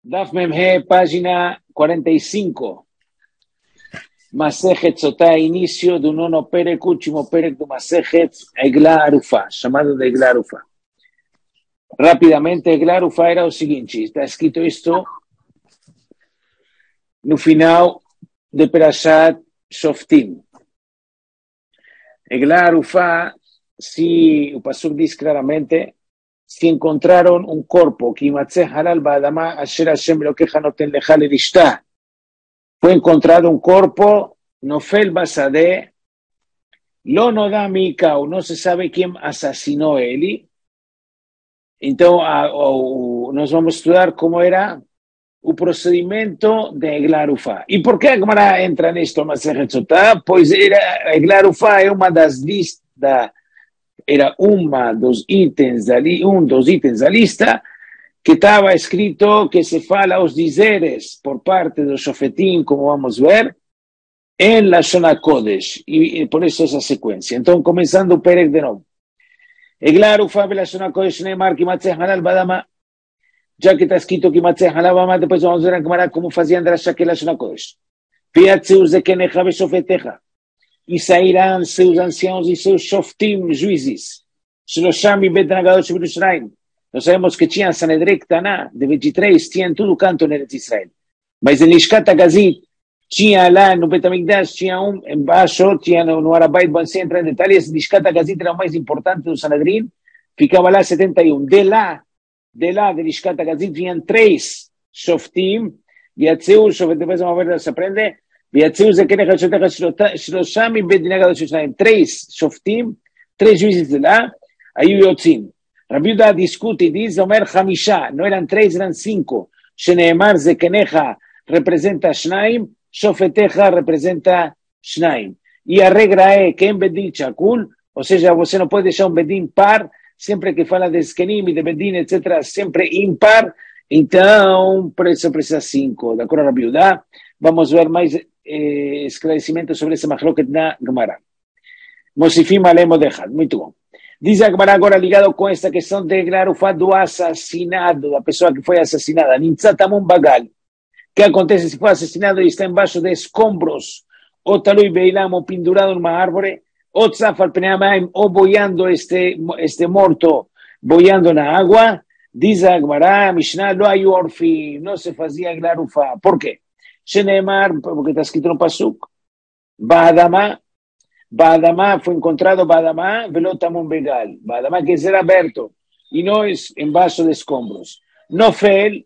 Daf Memhe, página 45. Masejet Sotá, inicio de un nono perek, último perek de Masejet Egla Arufa, llamado de Egla Arufa. Rápidamente, Egla Arufa era o seguinte, está escrito esto no final de Perashat Shoftim. Egla Arufa, si o pasuk diz claramente, si encontraron un corpo, fue encontrado un corpo, Nofel Basadeh, lo no da Mika, o no se sabe quién asesinó a Eli. Entonces, nos vamos a estudiar cómo era el procedimiento de Egla Arufa. ¿Y por qué Gemara entra en esto, Masejet Sotá? Pues Egla Arufa es una de las listas, era dos itens da lista que estaba escrito que se fala os dizeres por parte de los Shofetim, como vamos a ver, en la Shona Kodesh, y por eso esa secuencia. Entonces, comenzando el perek de nuevo. Egla Arufa la Shona Kodesh Neemar Kimatzeh Halal Badama, ya que está escrito Kimatzeh Halal Badama, después vamos a ver en cámara cómo hacían de la Shona Kodesh. Fiatzeus de Keneja Beshofeteja. Y sairán seus ancianos y seus shoftim, juízes. Shlosham Bet Nagadosh Yerushalayim. Nós sabemos que tinha Sanedrek Taná, de 23, tinha em todo o canto em Israel. Mas em Lishkat HaGazit, tinha lá no Betamigdash, tinha embaixo, tinha no Arabait, vão se entrar em detalhes, Lishkat HaGazit era o mais importante do Sanedrin, ficava lá 71. De Lishkat HaGazit, tinham 3 shoftim, e a Tzeu, depois vamos ver, se aprende, ויצאו זקני חדשותיך שלושה מבית דין הגדול של שניים, 3 שופטים, 3 juízes de lá, היו יוצאים. רבי יהודה דיסקוטי diz, אומר 5, no eran 3, eran 5, שנאמר זקניך representa 2, שופטיך representa 2. E a regra é que em bedin chakul, ou seja, você não pode deixar um bedin par, sempre que fala de zkenim e de bedin, etc., sempre impar, então, por isso precisa 5, de acordo a Rabi Yudá. Vamos ver mais esclarecimento sobre esse machloket na Gemara. Mosifim alemo dejad. Muito bom. Diz a Gemara agora ligado com esta questão de Egla Arufa do assassinado, da pessoa que foi assassinada. Nintzatamun bagal. O que acontece se foi assassinado e está embaixo de escombros, ou talui beilam, ou pendurado numa árvore, ou tzafal peneamaim, ou boiando este morto, boiando na água. Diz a Gemara, Mishnah, lo hay orfi, não se fazia Egla Arufa. Por quê? Shenemar, porque está escrito no Pasuk, Baadama fue encontrado Baadama, Velotamon Begal, Baadama que será aberto, y no es en vaso de escombros. Nofel,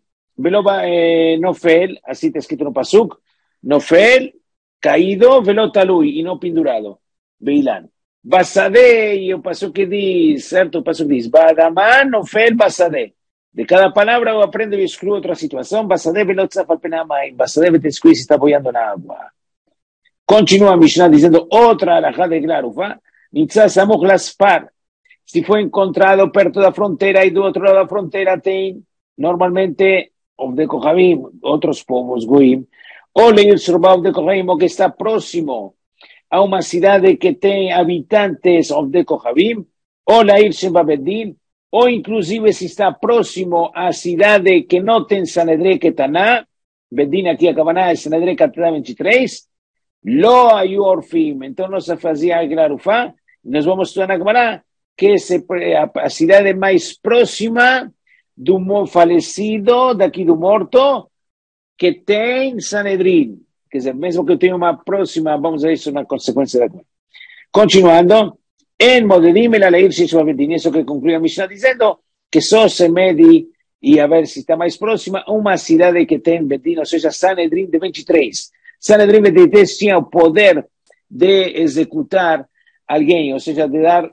Nofel, así está escrito no Pasuk, Nofel, caído, Velotalui, y no pendurado, Beilán. Basadé, y el Pasuk que dice, ¿cierto? El Pasuk dice, Baadama, Nofel, Basadé. De cada palabra eu aprendo e excluo outra situação. Basadeh velotzaf al penamai. Basadeh te exclui se está apoiando na água. Continua a Mishnah dizendo outra alajá de Egla Arufa. Nitzah samuch laspar. Se foi encontrado perto da fronteira e do outro lado da fronteira tem, normalmente, Ovdei Kohavim, outros povos, Goim, ou Leir Shurba Ovdei Kohavim, ou que está próximo a uma cidade que tem habitantes Ovdei Kohavim, ou Leir Shemba Bedin, ou inclusive se está próximo à cidade que não tem Sanedrek Taná, Bedin aqui a Kavaná é Sanedrek Taná 23, Lo ayu orfim, então não se fazia Egla Arufa, nós vamos estudar na Kavaná, que é a cidade mais próxima do falecido, daqui do morto, que tem Sanedrin, quer dizer, mesmo que eu tenha uma próxima, vamos ver isso na consequência da Kavaná. Continuando, en Modedim el Aleir Shishua Bedin, eso que concluye a Mishnah diciendo que só se mede y a ver si está más próxima uma cidade que tem Bedin, ou seja, Sanedrin de 23. Sanedrin de 23 tinha o poder de executar alguém, ou seja,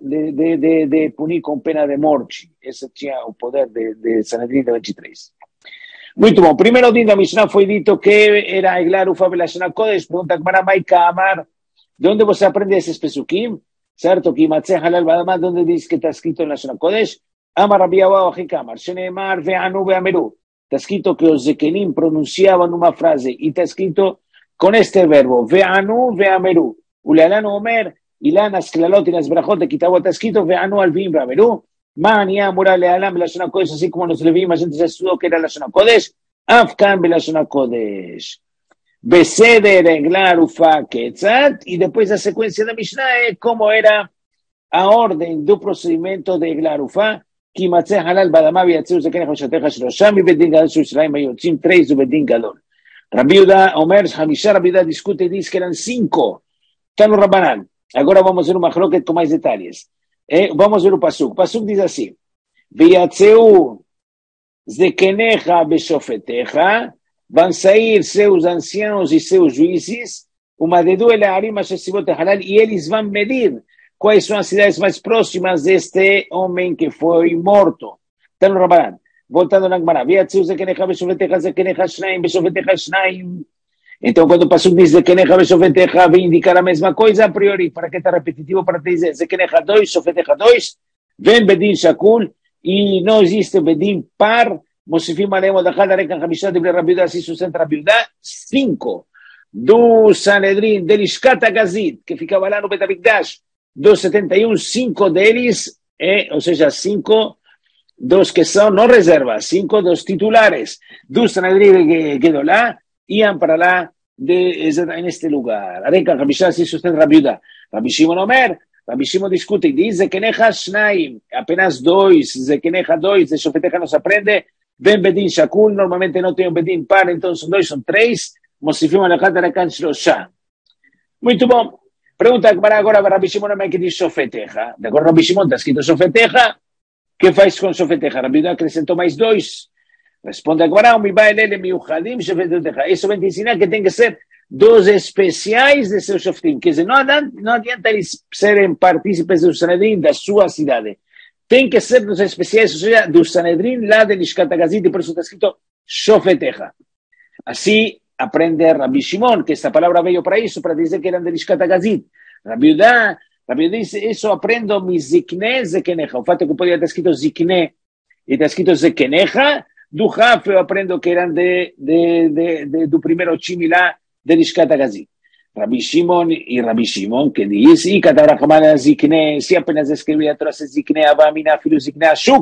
de punir com pena de morte. Esse tinha o poder de Sanedrin de 23. Muito bom. Primeiro dia da Mishnah foi dito que era Egla Arufa la Shona Kodesh. Pergunta Gemara Maika Amar, de onde você aprende esses pesukim? Certo, que Matzeh Halal Badama, donde dice que está escrito en la Shona Kodesh, Amar Rabbi Abahu Achikamar, Sheneemar Ve'anu Ve'ameru. Está escrito que los Zekenim pronunciaban una frase y está escrito con este verbo, Ve'anu Ve'ameru. Ulealanu Omer, Ilan Asklalot y las Brachot de Kitabu, está escrito Ve'anu Alvim Ve'ameru. Mania Mura Lealam la Shona Kodesh, así como nos levíamos antes de estudio que era la Shona Kodesh. Afkan Belashon Kodesh. Beseder Eglar Ufa Ketzat, y después la secuencia de Mishnah es cómo era a orden do procedimento de Eglar Ufa, Kimatze Halal Badamá Viatzeu Zekenech Vashateja Shlosham y Bedin Gadol Shusraim Bayotzim 3 do Bedin Gadol. Rabbi Yehuda Omer Hamishá, Rabbi Yehuda discute y dice que eran 5. Tano Rabbanan. Agora vamos a ver un machloket con más detalles. Vamos a ver un pasuk. Pasuk dice así: Viatzeu Zekenecha Beshofeteja, van sair seus ancianos y seus juízes, Umadedu el Arima Shesibot Halal, y eles van medir quais são as cidades mais próximas deste homem que foi morto. Tano Rabbanan. Voltando na Gemara, Viatzeu Zekenecha Beshofeteja, Zekenecha Shnaim, Beshofeteja Shnaim. Então, quando o pasuk diz Zekenecha Beshofeteja, vem indicar a mesma coisa a priori. Para que está repetitivo? Para te dizer Zekenecha 2, Shofeteja 2, vem Bedin Shakul, e não existe Bedin par. Mosifim Alem Odachad Arekan Hamishah de Rabbi Yehuda, se sustenta Rabbi Yehuda. 5 do Sanedrin, de Lishkat HaGazit, que ficava lá no Bet HaMikdash, dos 71, 5 deles, ou seja, 5 dos que são não reservas, 5 dos titulares do Sanedrin Gedolá, iam para lá neste lugar. Arekan Hamishah, se sustenta Rabbi Yehuda. Rabbi Shimon Omer, Rabbi Shimon discute e diz Zekenecha Shnaim, apenas 2, Zekenecha 2, de Shofeteja nos aprende. Vem Bedin Shakul, normalmente não tem um Bedin par, então são 2, são 3. Mosifim Alachat Arakan Shloshá. Muito bom. Pergunta agora para Rabbi Shimon que diz Shofeteja. De acordo, Rabbi Shimon está escrito Shofeteja. O que faz com Shofeteja? Rabbi Yehuda acrescentou mais 2. Responde agora, isso vem te ensinar que tem que ser dos especiais de seus Shoftim. Quer dizer, não adianta eles serem partícipes do Sanedrim da sua cidade. Tem que ser dos especiais, ou seja, do Sanedrim lá de Lishkat HaGazit, e por isso está escrito Shofeteja. Assim aprende Rabbi Shimon, que esta palavra veio para isso, para dizer que eram de Lishkat HaGazit. Rabbi Yehuda diz, isso aprendo mi Zikne Zekeneja. O fato que podia estar escrito Zikne e está escrito Zekeneja, do Haf eu aprendo que eram do primeiro time lá de Lishkat HaGazit. Rabbi Shimon, que diz, y Katabrahman Zikne, si apenas escribía atrás Zikne, Abamina, Filu Zikne, Ashuk.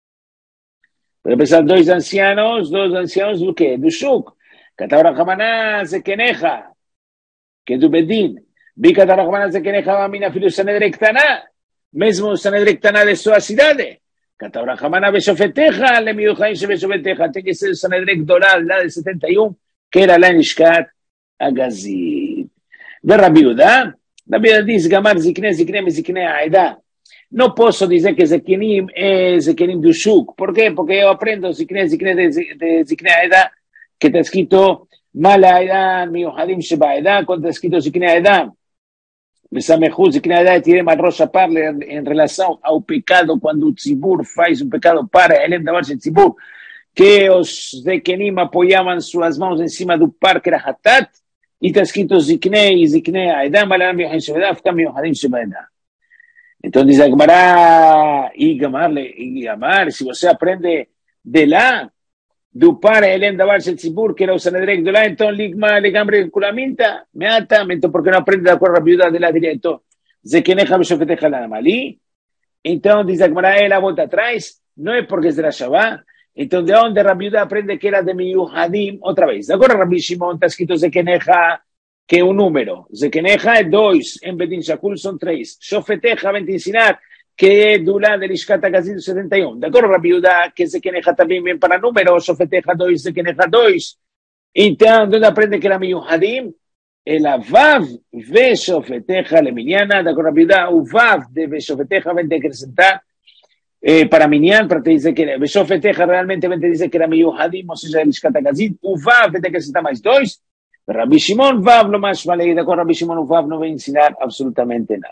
Para empezar, 2 ancianos do quê? Do Shuk. Katabrahman Zekeneja, que do Bedin. Vi Katabrahman Zekeneja, Abamina, Filu Sanedre Ktaná, mesmo Sanedre Ktaná de sua cidade. Katabrahman Beshofeteja, Lemiuchaim Shebeshofeteja, tem que ser o Sanedre Kdoral, lá de 71, que era lá em Lishkat HaGazit. De Rabbi Yehuda diz Gamar Zikne Aeda. Não posso dizer que Zekenim é Zekenim do Shuk. Por quê? Porque eu aprendo Zikne de Zikne Aeda, que está escrito Mala Aeda, Miuhadim Sheba Aeda, quando está escrito Zikne Aeda. Mesamehu, Zikne Aeda, tirei mal rocha parle em relação ao pecado, quando o Tzibur faz um pecado para Elem Davar Tzibur, que os Zekenim apoiavam suas mãos em cima do par, que era Hatat. E está escrito Zikne e Zikne Aeda, Malam Yohadim Shebeda, fica Yohadim Shebeda. Então diz a Gemara, e Gamar, se você aprende de lá, do par Elem Davar Tzibur, que era o Sanedrek de lá, então Ligma, Legambre, Kulaminta, Meata, então porque não aprende de acordo a Rabbi Yehuda de lá direto, Zekenecha Beshofeteja Lanamali. Então diz a Gemara, ela volta atrás, não é porque é de la Shabbat. Então, de onde Rabbi Yehuda aprende que era de Miyuhadim, outra vez. Agora, Rabbi Shimon está escrito Zekeneja, que é um número. Zekeneja é 2, em Bedin Shakul são 3. Shofeteja vem te ensinar que é do lado de Lishkat HaGazit 71. De acordo, Rabbi Yehuda, que Zekeneja também vem para número, Shofeteja 2, Zekeneja 2. Então, de onde aprende que era Miyuhadim? Ela Vav ve Shofeteja leminiana. De acordo, Rabbi Yehuda, o Vav de Shofeteja vem te acrescentar para Minyan, para te dizer que era Beshofeteja, realmente te dizer que era Miyuhadim, ou seja, Lishkat HaGazit. O Vav tem que acrescentar mais 2. Rabbi Shimon, Vav, lo mais falei, de acordo, Rabbi Shimon, o Vav não vai ensinar absolutamente nada.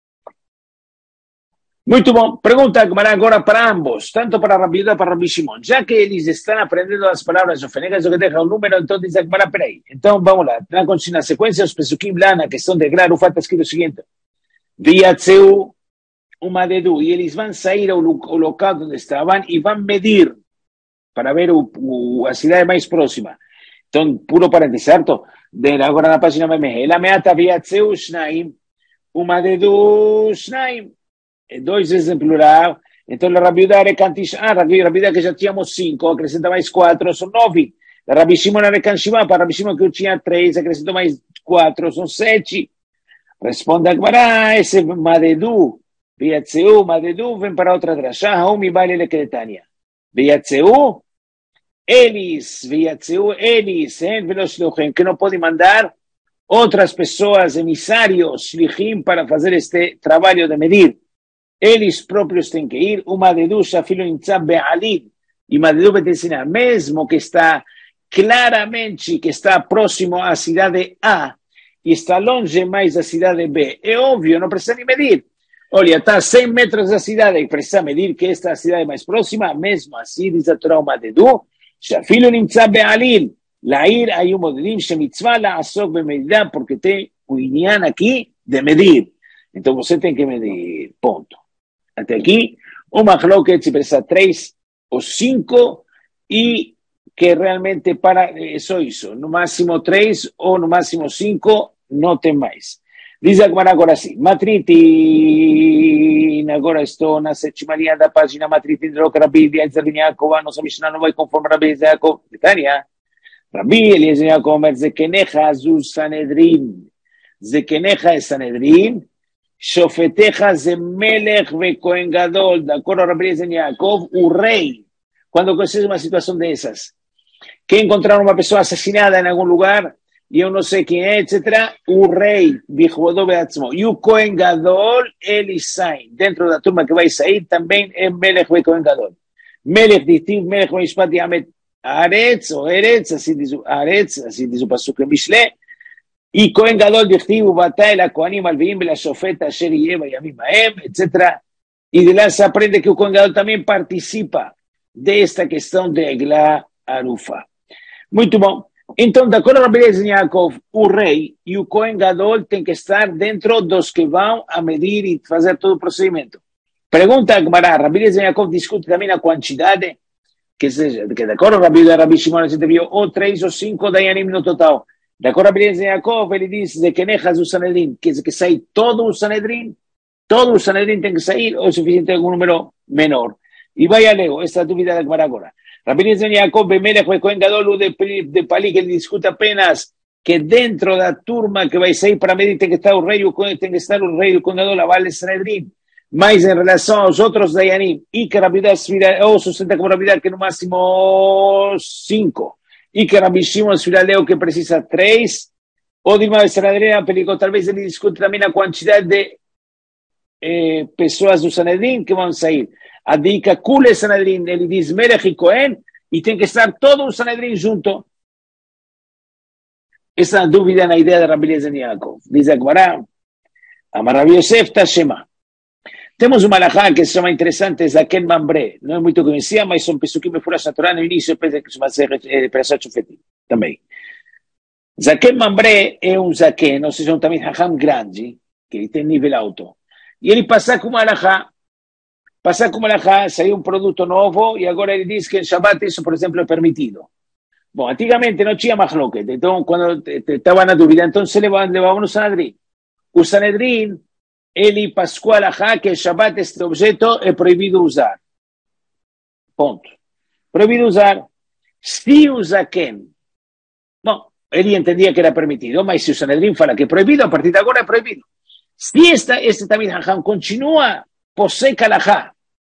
Muito bom. Pergunta agora para ambos, tanto para Rabbi Yehuda como para Rabbi Shimon. Já que eles estão aprendendo as palavras Shofeteja, que deja um número, então diz agora, peraí. Então, vamos lá. Na sequência, os Pesukim lá, na questão de Eglar Ufa, está escrito o seguinte: Viatzeu uma dedu, e eles vão sair ao local onde estavam e vão medir para ver a cidade mais próxima. Então, puro parênteses, certo? Agora na página MMG. Ela meata viatzeu shnaim, uma dedu shnaim. 2 vezes em plural. Então, a Rabbi Yehuda Rabbi Yehuda que já tínhamos 5, acrescenta mais 4, são 9. Rabbi Shimon Arekan Shiva, para Rabbi Shimon que eu tinha 3, acrescentou mais 4, são 7. Responde a Gemara, esse Madedu, Viatzeu, Madedu, vem para outra drashá, Haumi Bale Lekretania. Viatzeu, eles, que não podem mandar outras pessoas, emissários, shlichim, para fazer este trabalho de medir. Eles próprios têm que ir. O Madedu, Shafilo Nitzab Be'alim, e Madedu vai te ensinar, mesmo que está claramente, que está próximo à cidade A, e está longe mais da cidade B. É óbvio, não precisa nem medir. Olha, está a 100 metros da cidade e precisa medir que esta é a cidade mais próxima, mesmo assim, diz a Torá, o Madedu, Shafilo Nitzab Be'alim, Lair hay un modelim shemitzvah la asok bemedida, porque tem o inyan aqui de medir. Então você tem que medir, ponto. Até aqui, uma machloket se precisa 3 ou 5 e que realmente para só isso. No máximo 3 ou no máximo 5, não tem mais. Diz a Gemara agora sim. Matritin, agora estou na 7ª linha da página. Matritin de Rabbi Eliezer ben Yaakov, a nossa Mishnah não vai conforme Rabbi Eliezer ben Yaakov. Tânia. Rabbi Eliezer ben Yaakov אומר, זקניך זו סנהדרין. זקניך é סנהדרין, שופטיך זה מלך וכהן גדול. De acordo a Rabbi Eliezer ben Yaakov, o rei, quando conhece uma situação dessas, que encontraram uma pessoa assassinada em algum lugar, e eu não sei quem é, etc., o rei, Bichvodó Beatzmo, e o Kohen Gadol, eles saem. Dentro da turma que vai sair, também é Melech ve Kohen Gadol. Melech ditiv, Melech ve Mishpat Yamet Aretz, ou Eretz, assim diz o Pasuk em Mishle, e Kohen Gadol ditiv, Ubatay, la Kohanim Alviim, la Shofeta, Asher Yeva, Yamim Aem, etc., e de lá se aprende que o Kohen Gadol também participa desta questão de Eglah Arufa. Muito bom. Então, de acordo com Rabbi Eliezer ben Yaakov, o rei e o Kohen Gadol têm que estar dentro dos que vão a medir e fazer todo o procedimento. Pergunta a Gemara, Rabbi Eliezer ben Yaakov discute também a quantidade, que de acordo com Rabbi Shimon, a gente viu ou 3 ou 5 dayanim no total. De acordo com Rabbi Eliezer ben Yaakov, ele diz de que nejas o Sanedrim, que sai todo o Sanedrim tem que sair, ou suficiente algum número menor. E vai a Leo, esta dúvida da Gemara agora. Rabbi Eliezer ben Yaakov, Bemelech ve Kohen Gadol, de Pali, que ele discute apenas que dentro da turma que vai sair para medir tem que estar o rei, tem que estar o rei do Kohen Gadol, a Vale Sanedrim, mas em relação aos outros dayanim, e que Rabbi ou sustenta como Rabbi que no máximo 5, e que Rabbi Shimon Leo que precisa 3, ou Dilma de Sanedrim, talvez ele discute também a quantidade de pessoas do Sanedrim que vão sair. A dica Kule Sanedrim, ele diz Melech e Cohen, e tem que estar todo o Sanedrim junto. Essa é a dúvida na ideia de Rabbi Eliezer ben Yaakov. Diz a Gemara, Amar Rabbi Yosef Tashema. Temos uma alahá que se chama interessante, Zaken Mambre. Não é muito conhecida, mas são pesukim mefuras na Torá no início, pensa que se chama Perashat Shofetim também. Zaken Mambre é um zaken, ou seja, um também hacham grande, que ele tem nível alto. E ele passa com uma alahá, saiu um produto novo e agora ele diz que em Shabbat isso, por exemplo, é permitido. Bom, antigamente não tinha machloket, então quando estava na dúvida, então se levava no Sanedrim. O Sanedrim, ele passou a alahá que em Shabbat este objeto é proibido usar. Ponto. Proibido usar. Se o Zaken, bom, ele entendia que era permitido, mas se o Sanedrim fala que é proibido, a partir de agora é proibido. Se este Tamid Hacham continua poseca alahá,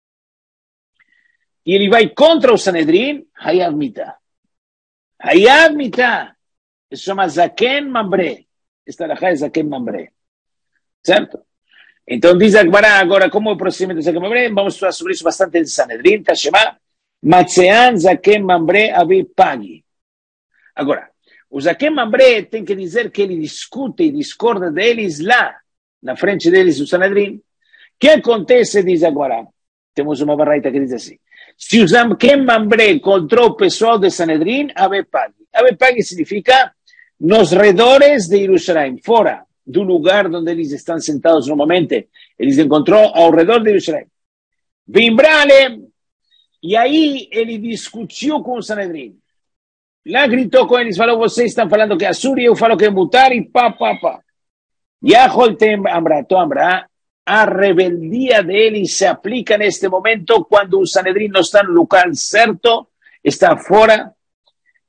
e ele vai contra o Sanedrim, Hayav Mitah. Hayav Mitah. Isso chama Zaken Mambre. Esta alahá é Zaken Mambre. Certo? Então diz a Gemara agora como é o procedimento de Zaken Mambre. Vamos falar sobre isso bastante em Sanedrim. Tashema. Matzean Zaken Mambre Abi Pagi. Agora, o Zaken Mambre tem que dizer que ele discute e discorda deles lá, na frente deles, o Sanedrim. O que acontece, diz agora? Temos uma barraita que diz assim. Se o Zaken Mambre encontrou o pessoal de Sanedrim, Abepag. Abepag significa nos redores de Jerusalém, fora do lugar onde eles estão sentados normalmente. Eles encontrou ao redor de Jerusalém. Vimbrale, e aí ele discutiu com o Sanedrim. Lá gritou com eles, falou, vocês estão falando que é Assuri, eu falo que é Mutar, e pá. Yaholtem Amrato Amra. A rebeldia deles se aplica neste momento quando o Sanedrim não está no lugar certo, está fora,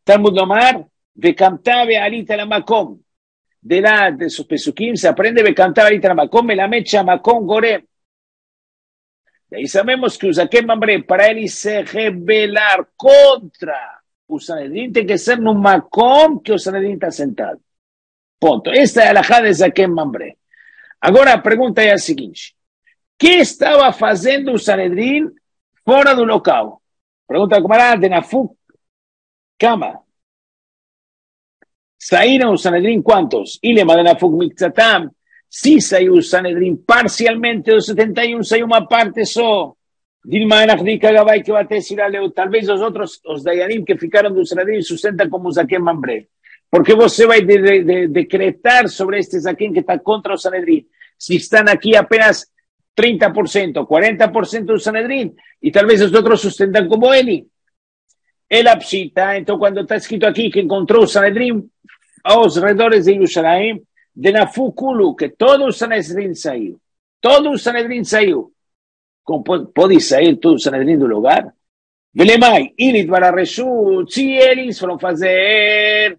Talmud Lomar, Vecamtabe Alita la Makom. De sus pesukim se aprende Vecamtabe Alita la Makom, me la mecha Makom Gorem. De ahí sabemos que Usaquem Mambre, para él se rebelar contra Usanedrin, tiene que ser un Makom que Usanedrin está sentado. Ponto. Esta es la alajá de Zaquem Mambre. Agora a pergunta é a seguinte: que estava fazendo o Sanedrim fora do local? Pergunta como era de Nafuk Kama. Saíram o Sanedrim quantos? Ilema de Nafuk Mikzatam. Se saiu o Sanedrim parcialmente dos 71, saiu uma parte só. Dilma Enachdik Agavai que vai ter Siraleu. Talvez os outros, os Dayanim que ficaram do Sanedrim, sustentam como Zaquem Mambre. Porque você vai decretar sobre este Zaquem que está contra o Sanedrim. Se estão aqui apenas 30%, 40% do Sanedrim, e talvez os outros sustentam como ele. Ele apsita, então quando está escrito aqui que encontrou o Sanedrim aos redores de Jerusalém, de Nafukulu, que todo o Sanedrim saiu. Todo o Sanedrim saiu. Como pode sair todo o Sanedrim do lugar? Velemai, Ilit Barareshut, se eles foram fazer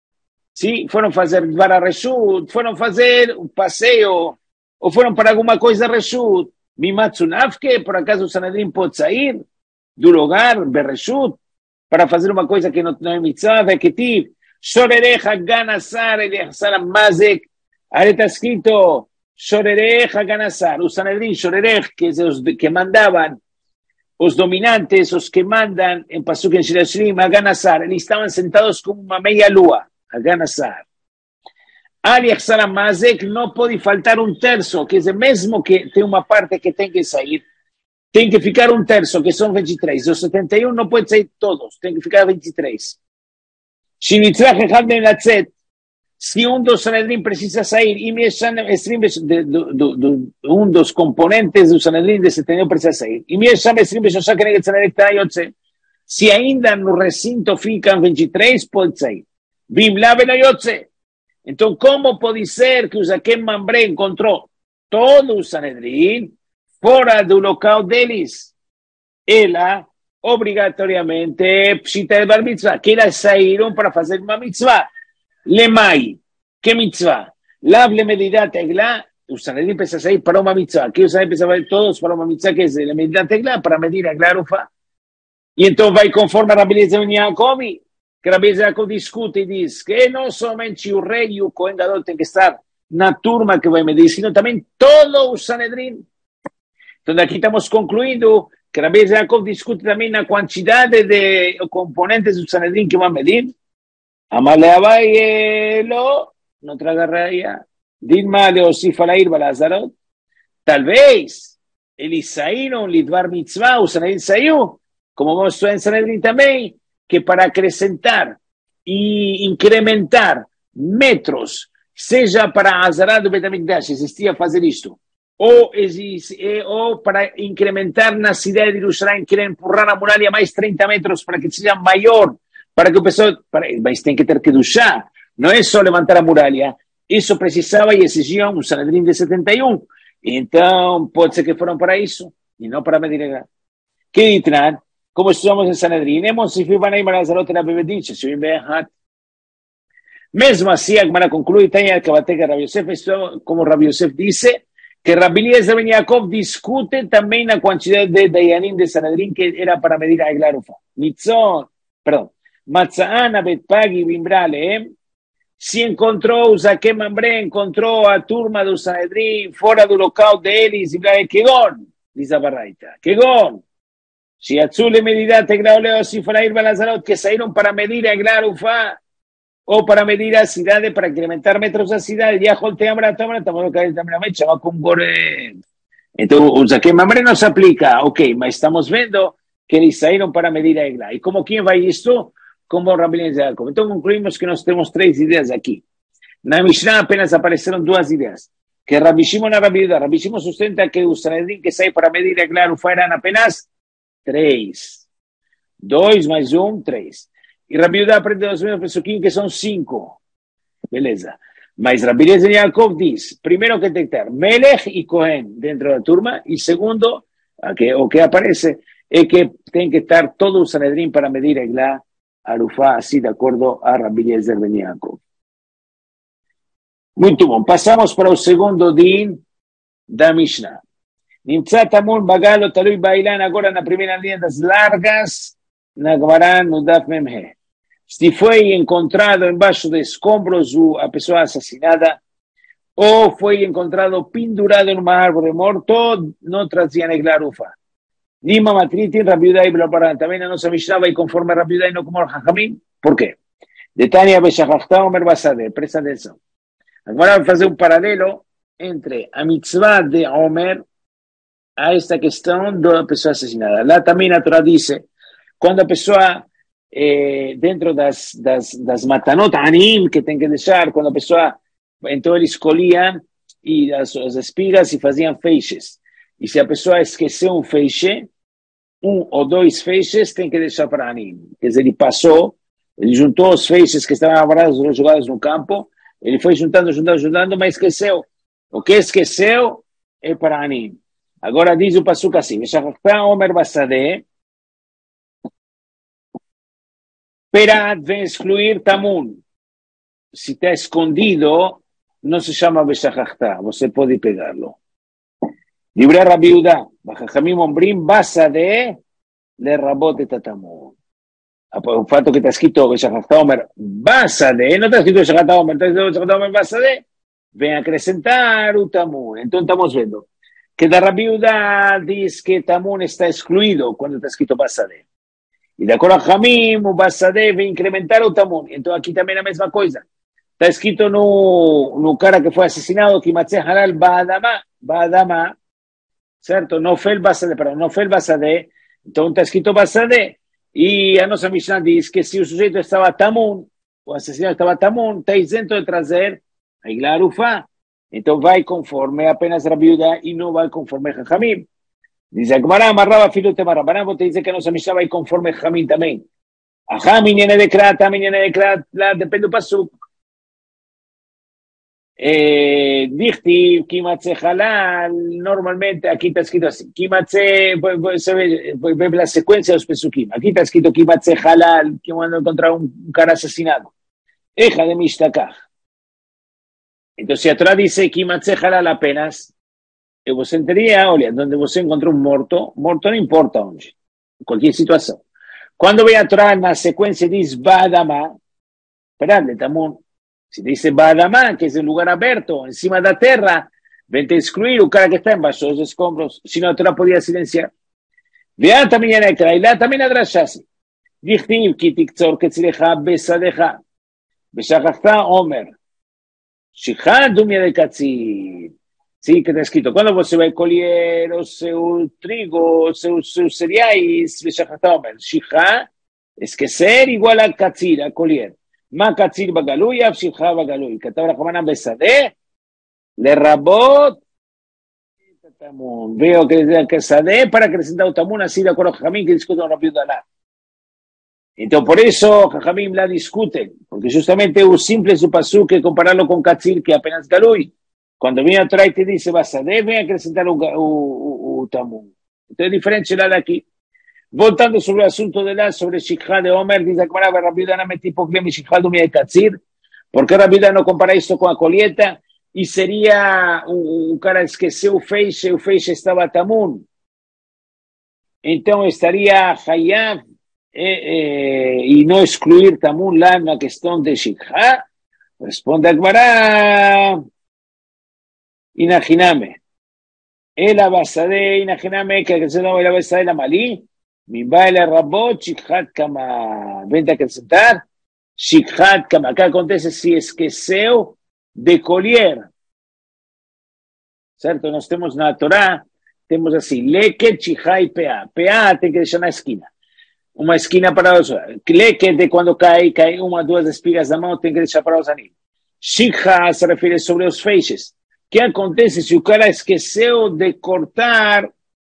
Dvarareshut, foram fazer um passeio, ou foram para alguma coisa Reshut, Mimatsunafke, por acaso o Sanedrim pode sair do lugar, Bereshut, para fazer uma coisa que não é mitzvah, Veketiv, Shorerecha Ganasar, Eliasar Mazek, aí está escrito, Shorerecha Ganasar, o Sanedrim, Shorerech, que mandavam, os dominantes, os que mandam em Pasuk em Shirashrim, a Ganasar, eles estavam sentados como uma meia-lua, a Ganasar. Ali Mazek não pode faltar um terço, quer dizer, mesmo que tem uma parte que tem que sair, tem que ficar um terço, que são 23. Os 71 não pode sair todos, tem que ficar 23. Se um dos Sanedrim precisa sair, e um dos componentes do Sanedrim de 71 precisa sair, se ainda no recinto ficam 23, pode sair. Então, como pode ser que o Zaquem Mambre encontrou todo o Sanedrim fora do local deles? Ela, obrigatoriamente, precisa de bar mitzvah, que elas saíram para fazer uma mitzvah. Lemai, que mitzvah? Lav le medidat eglah, o Sanedrim precisa sair para uma mitzvah. Que o Sanedrim precisa sair todos para uma mitzvah, que é a medidat eglah, para medir a glarufa. E então vai conforme a Rabbi Eliezer ben Yaakov, que Rabbi Eliezer ben Yaakov discute e diz que não somente o rei e o Cohen Gadol tem que estar na turma que vai medir, sino também todo o Sanedrim. Então aqui estamos concluindo que Rabbi Eliezer ben Yaakov discute também na quantidade de componentes do Sanedrim que vão medir. Amarle Abaye, no traga raya. Dilma le osifa la irba Lazarot. Talvez eles saíram lidvar mitzvah, o Sanedrim saiu, como mostrou em Sanedrim também, que para acrescentar e incrementar metros, seja para Azará do Bet HaMikdash, existia fazer isto, ou para incrementar na cidade de Jerusalém, querer empurrar a muralha mais 30 metros para que seja maior, para que o pessoal, mas tem que ter que duchar, não é só levantar a muralha, isso precisava e exigia um Sanedrim de 71, então pode ser que foram para isso, e não para medir a que ditran, como estudamos em Sanedrim, mesmo assim, a Gemara conclui, tem a Kabateca Rabi Yosef, como Rabi Yosef disse, que Rabbi Eliezer ben Yaakov discute também na quantidade de Dayanim de Sanedrim que era para medir a glarufa. Matza'ana Betpagi Bimbrale, se encontrou o Zaquem Mambre, encontrou a turma do Sanedrim fora do local deles, e que gon, diz a Baraita, que gon. Se Atzule Medidat Eglaoleo Sifrair Balazarot, que saíram para medir a glarufa, ou para medir a cidade, para incrementar metros da cidade, e a Jolte Amra Tomra, também também chama com Gore. Então, o Zaquem Mambre não se aplica, ok, mas estamos vendo que eles saíram para medir a Egla. E como quem vai isto? Como Rabbi Eliezer ben Yaakov. Então, concluímos que nós temos 3 ideias aqui. Na Mishnah apenas apareceram 2 ideias. Que Rabbi Shimon e Rabbi Yehuda. Rabbi Shimon sustenta que o Sanedrim que sai para medir a glarufa eram apenas 3. 2 mais 1, 3. E Rabbi Yehuda aprende os mesmos pesuquinhos que são 5. Beleza. Mas Rabbi Eliezer ben Yaakov diz, primeiro que tem que ter Melech e Cohen dentro da turma, e segundo, o que aparece é que tem que estar todo o Sanedrim para medir a glarufa Arufá, así de acuerdo a Rabbi Eliezer ben Yaakov. Muito bom. Passamos para o segundo din da Mishnah. Nimtza tamun bagalo talui bailan, agora na primeira linha das largas, na Gemara no Daf Memhe. Se foi encontrado embaixo de escombros a pessoa assassinada, ou foi encontrado pendurado numa árvore morto, não trazia nem garufa. Nima matriti, Rabbi Yudai Blaparan. Também a nossa Mishnah vai conforme Rabbi Yudai, não como o Jajamim. Por quê? De Tânia Beshachachta Omer Basade. Presta atenção. Agora vou fazer um paralelo entre a mitzvah de Omer a esta questão da pessoa assassinada. Lá também a Torá diz, quando a pessoa, dentro das matanot anim que tem que deixar, quando a pessoa, então eles colhiam e as espigas e faziam feixes. E se a pessoa esqueceu um feixe, um ou dois feixes tem que deixar para anim. Quer dizer, ele passou, ele juntou os feixes que estavam jogados no campo, ele foi juntando, mas esqueceu. O que esqueceu é para anim. Agora diz o passuca assim, Omer Basade, Perat vem excluir Tamun. Se está escondido, não se chama Beshachachta, você pode pegá-lo. Divrei Rabbi Yehuda, Bajajamim Ombrim Basade, le rabot et Tamun. O fato que está escrito Beshachachta Omer Basade, não está escrito Beshachachta Omer, está escrito Beshachachta Omer Basade, vem acrescentar o Tamun. Então estamos vendo que da Rabbi Yehuda diz que Tamun está excluído quando está escrito Basade. E de acordo a Jamim, o Basade vem incrementar o Tamun. Então aqui também é a mesma coisa. Está escrito no cara que foi assassinado que Matzeh Halal Ba'adama, certo? Não foi Basade, perdão, não foi Basade. Então está escrito Basade. E a nossa Mishnah diz que se o sujeito estava Tamun, o assassino estava Tamun, está isento de trazer a Igla Arufá. Então vai conforme apenas Rabbi Yehuda e não vai conforme Jajamim. Diz a Gemara, amarrava filho de Marabaná, vou te dizer que a nossa Mishnah vai conforme Jajamim também. Ajá, minhene de Krat, lá depende do pasuk. Dichtiv, Kimatze Halal, normalmente aqui está escrito assim, Kimatze, você vê pela sequência dos pesukim. Aqui está escrito Kimatze Halal, que quando encontrar um cara assassinado. Eja de Mishtakach. Então, se a Torá diz Kimatze Halal apenas, você teria, olha, onde você encontrou um morto não importa onde, em qualquer situação. Quando vem a Torá na sequência diz Ba'adama, esperadle, Tamun. Se diz Ba'adama, que é um lugar aberto, em cima da terra, vem te excluir o cara que está embaixo dos escombros, senão a Torá podia silenciar. Vean também a Nekra, e lá também a Drashasi. Dichtiv, ki tiktzor ketzlecha besadecha, beshachachta Omer. Shichat dumia de katzir. Sim, que está escrito, quando você vai colher o seu trigo, os seus cereais, beshachachta Omer. Shichat, esquecer igual a katzir, a colher. Ma katzir bagalui, av shichat bagalui. כתב רחמנא בשדה, לרבות Tamun. Veo que Sadeh para acrescentar o Tamun, así de acuerdo a Jajamim, que discuten Rabbi Yehuda. Então, por isso, Jajamim lá discutem, porque justamente o simples do pasuk é compararlo com Katzir, que é apenas Galui. Quando vem a Torá e te diz Sadeh, vem acrescentar o Tamun. Então é diferente lá daqui. Voltando sobre o assunto de lá, sobre Shikha de Omer, diz a Gemara, Rabbi Yehuda não mete hipoklemi Shikha do de Katzir, porque Rabbi Yehuda não compara isso com a colheita, e seria, o cara esqueceu o feixe estava Tamun. Então estaria Hayav e não excluir Tamun lá na questão de Shikha. Responde a Gemara, Inachiname. Ela basade, Inachiname, que acrescentou ela basade la Malí, Mimbaila Rabot, Shikhat Kama. Vem a acrescentar, Shikhat Kama. Acá acontece se esqueceu de colher, certo? Nós temos na Torá, temos assim, leket, chihá e peá. Peá tem que deixar na esquina. Uma esquina para os... Leket é quando cai uma, duas espigas da mão, tem que deixar para os animais. Chihá se refere sobre os feixes. O que acontece se o cara esqueceu de cortar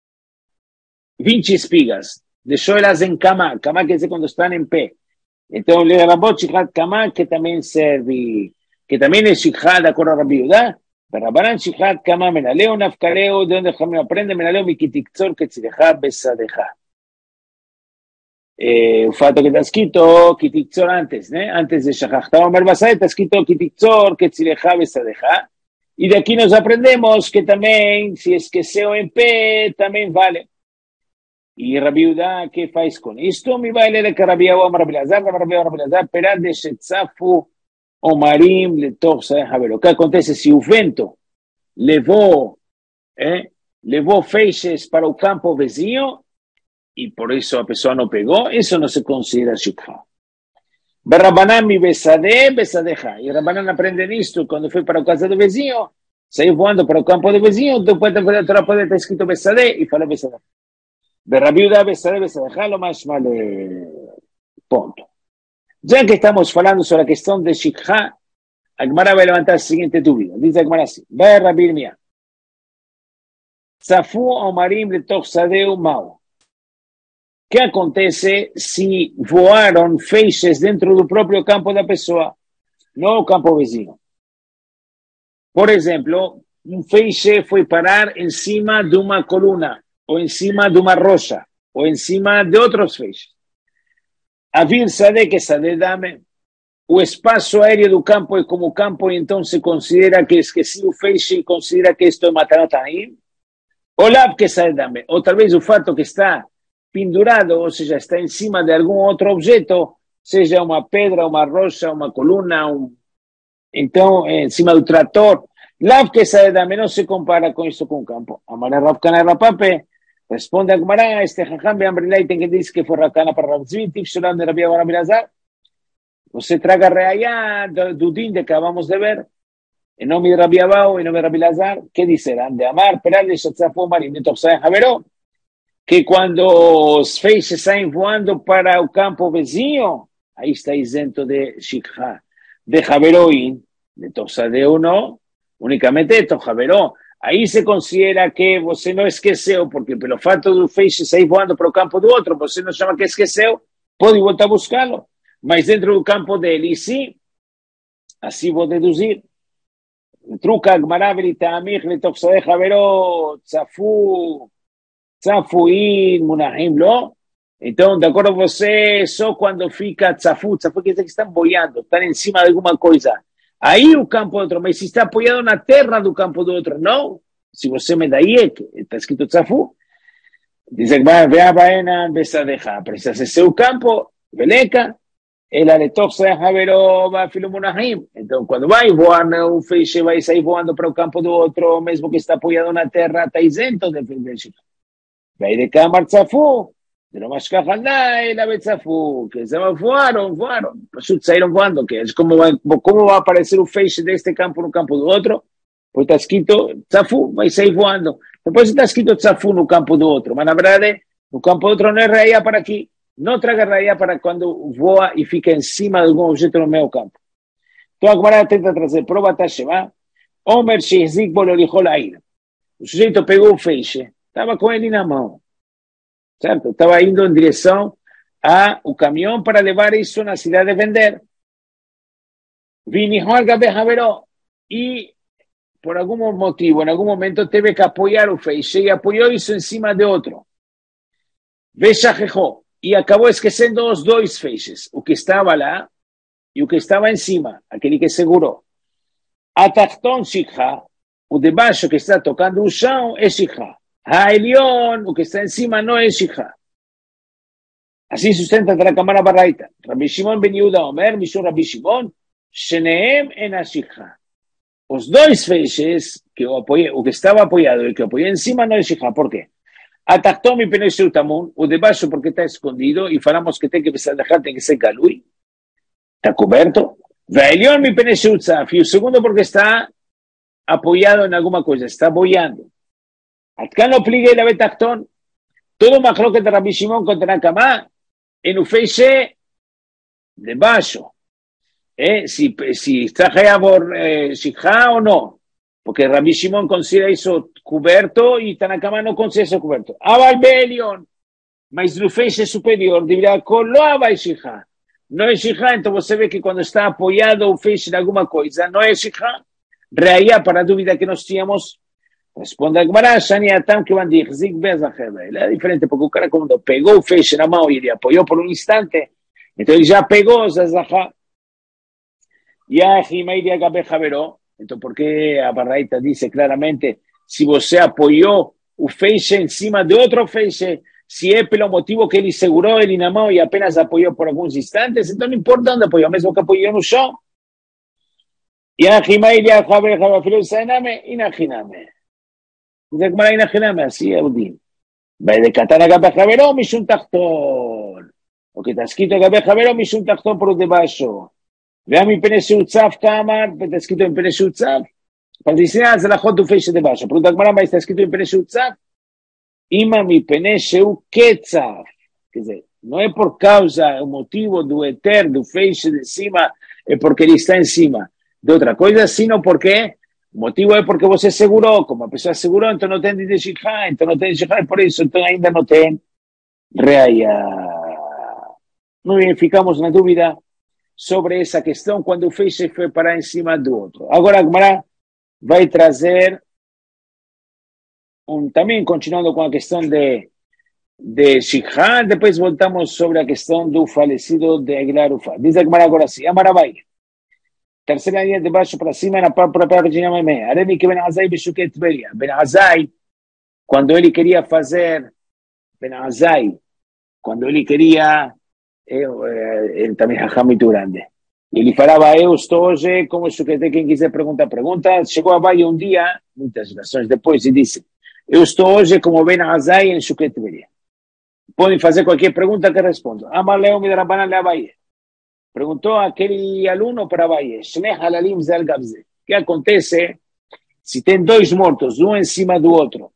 20 espigas? Deixou elas em cama. Cama quer dizer quando estão em pé. Então, le rabot chihá cama, que também serve... que también es Shikha de acuerdo a Rabbi Yehuda, Rabbanan Shikha Kama Menaleo Nafkareo, de donde Jamim aprende Menaleo Mikitikzor Ketzleja Besadeja. o fato que está escrito Kititzor antes, ¿no? Antes de Shachach Omer Basade está escrito Kititzor, Ketzileja Besadeja. Y de aquí nos aprendemos que también, si es que seo en P, también vale. Y Rabbi Yehuda, ¿qué faz con esto? Mi baile de Rabbi Amar Belazar, Perad de Shetzafu Omarim Letoch Sadeja. O que acontece se o vento levou feixes para o campo vizinho y por eso a pessoa no pegó, eso no se considera shikha. Barrabanán mi besadeja. Y Rabbanán aprende esto cuando fue para o casa do vizinho, saiu voando para o campo do vizinho, depois da Torá pode estar escrito besade y fala besadeja. Berrabiuda besadeja, lo más malo. Ponto. Ya que estamos hablando sobre la cuestión de shikha, Agmara va a levantar la siguiente dúvida. Dice Agmara así, Berrabir mía. Zafu Omarim Letoch Sadeu Mao. ¿Qué acontece si voaron feixes dentro do próprio campo da pessoa, no campo vizinho? Por ejemplo, un feixe foi parar encima de uma coluna, ou encima de uma rocha, ou encima de outros feixes. A vir sade que sade dame, o espaço aéreo do campo é como campo e então se considera que esqueci o feixe e considera que isto é Matanotahim? Ou lá que sade dame, ou talvez o fato que está pendurado, ou seja, está em cima de algum outro objeto, seja uma pedra, uma rocha, uma coluna, então, em cima do trator. Lav que sabe dame não se compara com isso com o campo. Amara Ravkana Rapape, responde a Gumara, este Jajam Beambrilaiten que diz que foi Ravkana para Ravzvi, Tifshulam de Rabi Abraham Bilazar. Você traga reayá do din de que acabamos de ver, em nome de Rabi Abau, em nome de Rabi Bilazar, que disserão? De Amar, Peral de Shatzafo Marim, de Toxai Javeró, que quando os feixes saem voando para o campo vizinho, aí está isento de Shikha. De Javeroín, de Toxadeu não, unicamente de Toxaveró. Aí se considera que você não esqueceu, porque pelo fato do feixe sair voando para o campo do outro, você não chama que esqueceu, pode voltar a buscá-lo. Mas dentro do campo dele, sim, assim vou deduzir. Truca, Gmaraveli, Tamich, Letoxade, Javeró, Tzafuin, Munahim, lo. Então, de acordo com você, só quando fica tzafu quer dizer que estão boiando, estão em cima de alguma coisa. Aí o campo do outro, mas se está apoiado na terra do campo do outro, não. Se você me dá aí, está escrito tzafu. Diz que vai a baena, besadeja. Precisa ser seu campo, beleca. Ela le toxa Javeró, vai filo Munahim. Então, quando vai voar, o feixe vai sair voando para o campo do outro, mesmo que está apoiado na terra, está isento de feixe. Vai de camar tzafu. De lo más cajandá, la betzafu, que se voaron, pues saíram voando, que es como va a aparecer un feixe de este campo no campo do outro, pues está escrito tzafu, vai sair voando. Depois está escrito tzafu no campo do outro, mas na verdade, no campo do outro não é raia para aqui, não traga raia para quando voa e fica em cima de algum objeto no meu campo. Então agora tenta trazer prova, tá chama, Omer Shezik Bolorihol Air. O sujeito pegou o feixe, estava com ele na mão. Certo? Estava indo em direção ao caminhão para levar isso na cidade de vender. E, por algum motivo, em algum momento, teve que apoiar o feixe e apoiou isso em cima de outro. Veshajejó. E acabou esquecendo os dois feixes, o que estava lá e o que estava em cima, aquele que segurou. Atachton shikha, o de baixo que está tocando o chão é shikha. Haelion, o que está encima no es shikha. Así sustenta la cámara barraita. Rabbi Shimon ben Yehuda Omer, Mishum Rabbi Shimon, Sheneem en shikha. Os dois feixes, o que estaba apoyado y el que apoyó encima no es shikha. ¿Por qué? Atactó mi peneseu tamun, o de baixo porque está escondido, y falamos que tem que dejar, tem que ser galui. Está coberto. Haelion mi peneseu tzaf. Y el segundo porque está apoyado en alguna cosa, está boiando. Acá no pligue la betactón. Todo macroque de Rabbi Shimon contra Nakamá en un feixe de baixo. Si está por shikha o no. Porque Rabbi Shimon considera eso cubierto y Tanakama no considera eso cubierto. Abal Belion. Mas no feixe superior debería colocar shikha. No es shikha, entonces você ve que cuando está apoyado un feixe en alguna cosa, no es shikha. Reía para la dúvida que nos teníamos. Responde a Gemara, Shani Atam que van Zig Bezachebe. Es diferente porque el cara cuando pegó el feixe en la mano y le apoyó por un instante, entonces ya pegó Zazajá. Ya Jimeiri Agabe Javeró. Entonces, ¿por qué Abarraita dice claramente si você apoyó un feixe encima de otro feixe? Si es pelo motivo que él aseguró el inamao y apenas apoyó por algunos instantes, entonces no importa dónde apoyó, mesmo que apoyó en un show. Ya Jimeiri Agabe Javeró, Sainame, Inajiname. Dice que Inajiname, así es Udin. Va de Katana Agabe Javeró, Mishun Tachton. O que está escrito Agabe Javeró, Mishun Tachton por debajo. Vea mi pene Sheutzaf, Kamar, está escrito en pene Sheutzaf. Para decir, se la joda tu feixe debajo. Pregunta Gamara, está escrito en pene Sheutzaf. Ima mi pene Sheu Ketzaf. Quer dizer, no es por causa, el motivo do eter, do feixe de cima, es porque él está encima de otra cosa, sino porque el motivo es porque você seguró, como a pessoa seguró, entonces no ten de Shikha, entonces no ten Shikha, por eso, entonces ainda no ten Reaya. Muy bien, ficamos na dúvida sobre esa cuestión cuando el feixe fue para encima de otro. Ahora Gemara va a trazer también continuando con la cuestión de Shikha, después voltamos sobre la cuestión del fallecido de Aguilar Ufa. Dice Gemara ahora sí, Amaravay. Tercera línea de baixo para cima, en la propia Virginia Meme. Aremi que Ben Azai Beshuket Beria. Ben Azai, cuando él quería hacer, Ben Azai, cuando él quería, él también es muy grande. Y le falaba, estou hoje, como Shuket, quien quiser pregunta, llegó a Valle un día, muchas razones después, y dice, eu estou hoje como Ben Azai en Shuket Beria. Pueden hacer cualquier pregunta que respondo. Amaleo mi Rabana le Valle. Preguntó a aquel alumno para Valle, ¿qué acontece si ten dois mortos, uno encima do outro?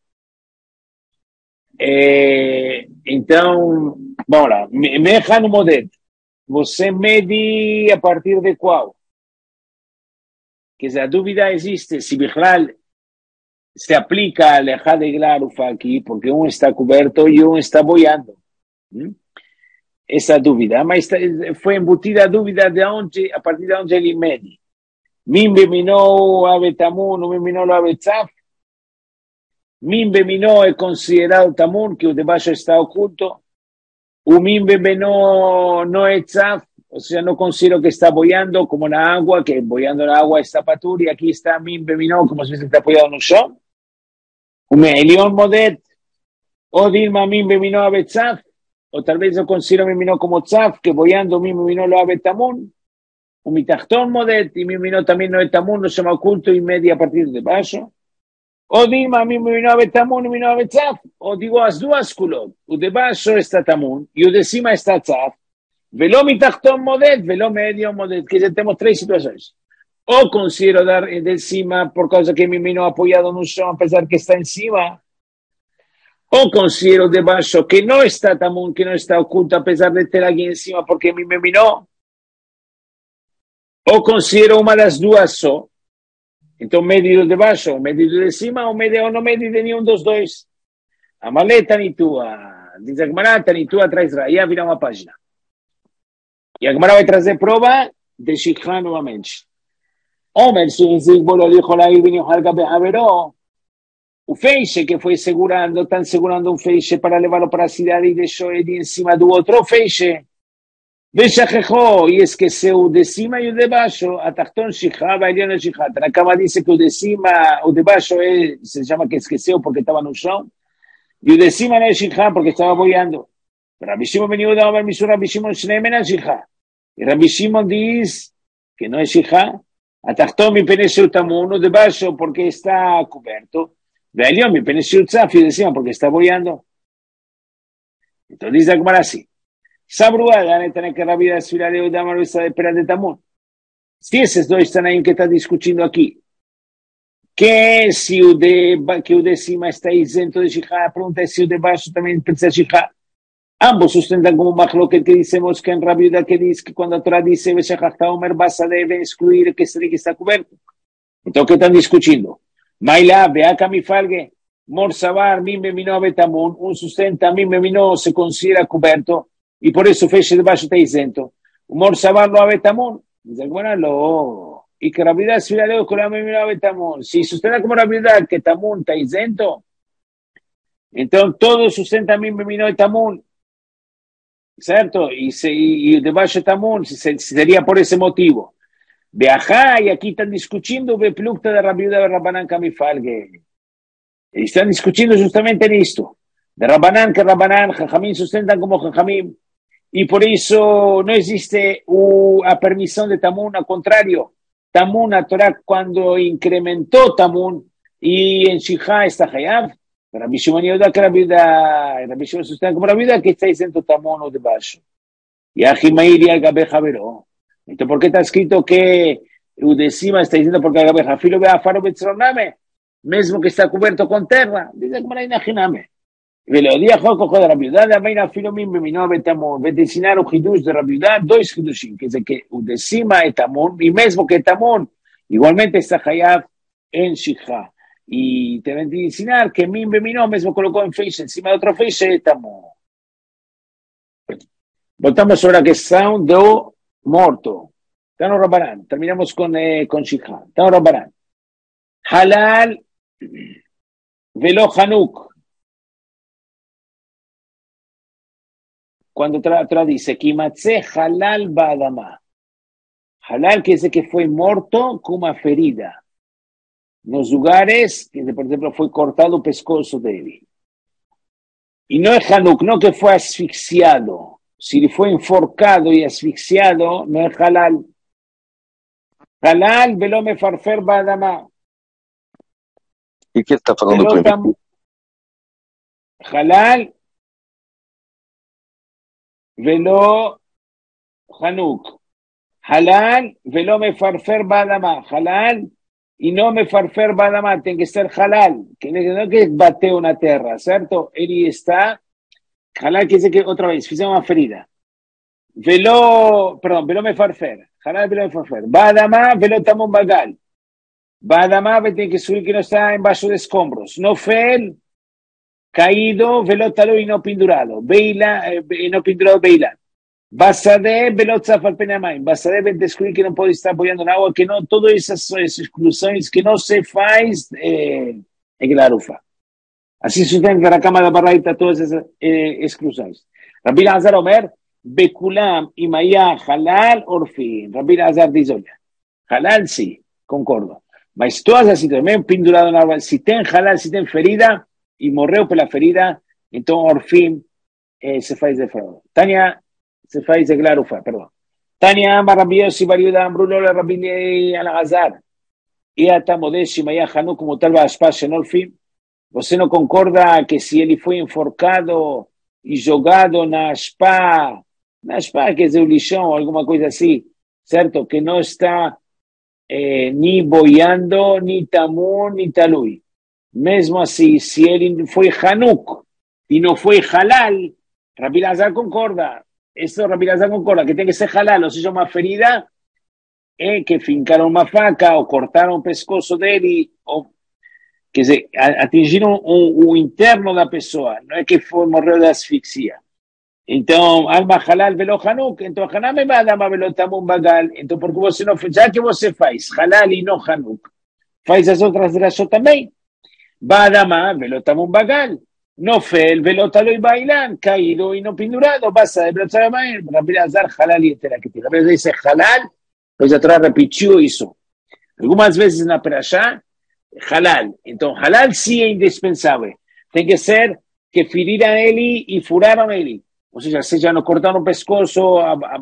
Então, vamos lá, me deja no modelo. Você mede a partir de qual? Que a dúvida existe se Bichlal se aplica a Lejá de Glarufa aquí, porque uno está cubierto y uno está boiando. Esa dúvida, mas fue embutida a dúvida de onde, a partir de onde ele mede. Mimbe minó ave tamun, no minó lo ave tzaf. Mimbe minó es considerado tamun, que o debaixo está oculto. O mimbe minó no es tzaf, o sea, no considero que está boiando como la agua, que boiando la agua está patur, y aquí está mimbe minó, como si se está apoyado en un shom. O me elión modet, o dilma mimbe minó ave tzaf. O tal vez yo considero mi minó como tzaf, que boiando mi minó lo ave tamun, o mi tachtón modet, y mi minó también no es tamun, no se me oculto y media a partir de baixo. O dima mi minó ave tamun y minó ave tzaf, o digo as duas culot, o de baixo está tamun, y o de cima está tzaf, velo mi tachtón modet, velo medio modet, que ya tenemos tres situaciones. O considero dar de encima por causa que mi minó apoyado en un son, a pesar que está encima, o considero debajo que no está tamun, que no está oculto a pesar de tener aquí encima porque me minó. O considero una de las duas só. Entonces medido debajo, medido de encima o no medido de ni un dos dois. A maleta ni tua. Dice Agmarata ni tua traes ya vira una página. Y Agmarata va a traer prueba de Shikha nuevamente. Omer, si lo dijo la Ibn Yohalga Behaveró. O feixe que foi segurando, están segurando un feixe para levarlo para la ciudad y deixó ele encima de otro feixe. Veshajejó, y es que se o de cima y o de baixo, a tachtón shijá, bailión el shijá. Acaba dice que o de cima, o de baixo se llama que esqueceu porque estaba en un show, y o de cima no es shijá porque estaba boiando. Pero Rabbi Shimon ben Yehuda Omer Misur Rabbi Shimon Shnemen al shijá. Y Rabbi Shimon dice que no es shijá, a tachtón mi pene tamun, o de baixo porque está cubierto. De Elión, mi pene tzaf, y decían, porque está boiando. Entonces dice Agmara así. Sabruada, tener que rabia de de Udamar está de pera de Tamun. Si esos dos están ahí que está discutiendo aquí, que si o de cima está isento de Shijá, la pregunta es si o de baixo también piensa Shijá. Ambos sustentan como Machloket que decimos que en Rabiuda que dice que cuando Torah dice Beshachachta Omer Basa debe excluir que está cubierto. Entonces, ¿qué están discutiendo? Maila, beaca mi falgue, morsabar, mimbe minó betamun, un sustenta, mimbe minó se considera cubierto, y por eso feixe de baixo está isento. Morsabar lo abetamun, dice, bueno, y que Rabbi Yehuda se lejos con la misma de Tamón. Si sustenta como Rabbi Yehuda que Tamón está isento, entonces todo sustenta a mí de Tamón, ¿cierto? Y debajo de Tamón sería por ese motivo. Viajá, y aquí están discutiendo de plukta de Rabbi Yehuda de Rabbanan Kamifalge. Están discutiendo justamente en esto. De Rabbanan, que Rabbanan, Jajamín sustentan como Jajamín. Y por eso no existe una permisión de Tamún, al contrario. Tamún, a Torah, cuando incrementó Tamún, y en Shijá está Hayab, Rabbi Shimon Yehuda que Rabbi Shimon sustenta como Rabbi Yehuda que está diciendo Tamún o debajo. Y Ajimair y Agabe Javeró. Entonces, ¿por qué está escrito que Udecima está diciendo porque Agabe Jafilo ve a Faro Betzroname, mismo que está cubierto con tierra? Dice como la Inajiname. Velo día Joco de Rabbi Yehuda de Ameina Filomim Beminó Betamón Betesinar o Hidush de Rabbi Yehuda, dos Hidushim, que es que Udecima et Tamón, y mismo que Tamón, igualmente está Hayab en Shijá. Y te ven a ensinar que Mim Beminó mismo colocó en Feish, encima de otro Feish, Tamón. Voltamos ahora que Sound do Morto. Tano Rabbanan. Terminamos con Shijá. Tano Rabbanan. Halal Velo Hanuk. Cuando dice Kimatze Halal Badama. Halal quiere decir que fue muerto como una ferida. En los lugares que, por ejemplo, fue cortado el pescozo de él. Y no es Hanuk, no que fue asfixiado. Si fue enforcado y asfixiado, no es halal. Halal, velo me farfer badama. ¿Y qué está falando primero? Halal, velo Hanuk. Halal, velo me farfer badama. Halal, y no me farfer badama. Tiene que ser halal. Que no que bate una tierra, ¿cierto? Él está... Halal quiere decir que otra vez, fíjate una ferida. Velo me farfer. Halal, velo me farfer. Badama, velo tamón bagal. Badama, tiene que subir que no está en vaso de escombros. No fel, caído, velo talo y no pindurado. Beila, no pindurado, beila. Basade, velo tzafal penamain. Basade, descubrir que no puede estar apoyando en agua, que no, todas esas exclusiones que no se faz en la rufa. Así sucede en la cama de la barraita todas esas exclusiones. Rabbi Azar Omer, Bekulam y Maya Halal Orfin. Rabbi Azar dice, Halal sí, concordo. Mas todas las situaciones, pindurado en agua, si ten Halal, si ten ferida, y morreo por la ferida, entonces Orfin se faz de fraude. Tania se faz de glarufa, perdón. Tania ama Rabbi Yossi Bariuda, Ambrulo, Rabbi Al-Azar. Y hasta Modesh y Maya Hanú, como tal va a espacio en Orfin. Você não concorda que se ele foi enforcado e jogado na spa quer dizer o lixão, alguma coisa assim, certo? Que não está nem boiando, nem tamun, nem talui. Mesmo assim, se ele foi hanuk e não foi halal, Rabbi Lazar concorda. Esto Rabbi Lazar concorda, que tem que ser halal, ou seja, uma ferida que fincaram uma faca ou cortaram o pescoço dele, ou que se atingiram o interno da pessoa, não é que foi morreu de asfixia. Então, alma halal velo hanuk, então hanam me badama velo tamun bagal, então porque você não faz, já que você faz halal e não hanuk, faz as outras drashot também. Badama velo tamun bagal, no fel velo taloi bailan, caído e não pendurado, basta de brotar a Rabbi Azar halal e etera que tira. Rabbi dice halal, pois a Torá repetiu isso. Algumas vezes na perashá, halal. Entonces, halal sí es indispensable. Tiene que ser que feriran él y furaron él. O sea, se ya no cortaron pescozo,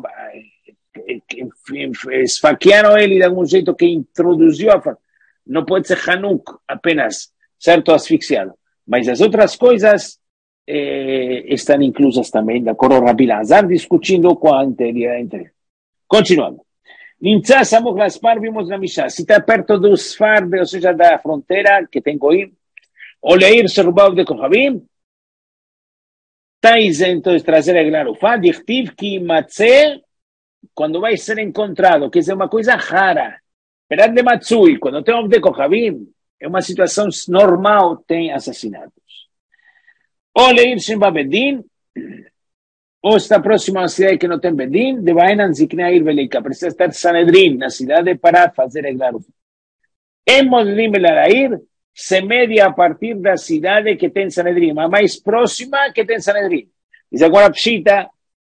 esfaquearon él de algún jeito que introdució. No puede ser hanuk apenas, ¿cierto? Asfixiado. Mas las otras cosas están inclusas también. De acuerdo, Rabbi Lazar discutiendo con anteriormente. Continuando. Nimtza Samuch Laspar, vimos na Mishnah. Si está perto do Sfar, ou seja, da fronteira que tem Goim, ou Leir Serubal de Kohabim, está isento de trazer a Glarufá, Dichtiv que Matze, quando vai ser encontrado, que é uma coisa rara, Perad de Matsui, quando tem de Kohabim, é uma situação normal, tem assassinatos. Ou Leir Shimbabedin, o está próximo a una ciudad que no tem Bedín, de Baenan Zikneair Velika, precisa estar Sanedrín, la ciudad para hacer el Glarufa. En Modedim Belarair, se media a partir de la ciudad que tem Sanedrín, a más próxima que tem Sanedrín. Dice agora Pshita,